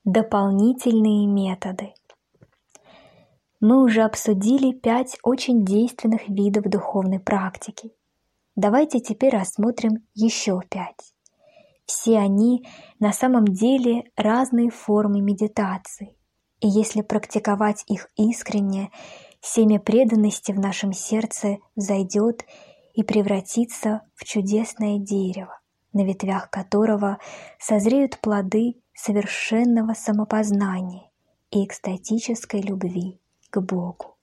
Дополнительные методы. Мы уже обсудили 5 очень действенных видов духовной практики. Давайте теперь рассмотрим еще 5. Все они на самом деле разные формы медитации. И если практиковать их искренне, семя преданности в нашем сердце взойдет и превратится в чудесное дерево, на ветвях которого созреют плоды совершенного самопознания и экстатической любви к Богу.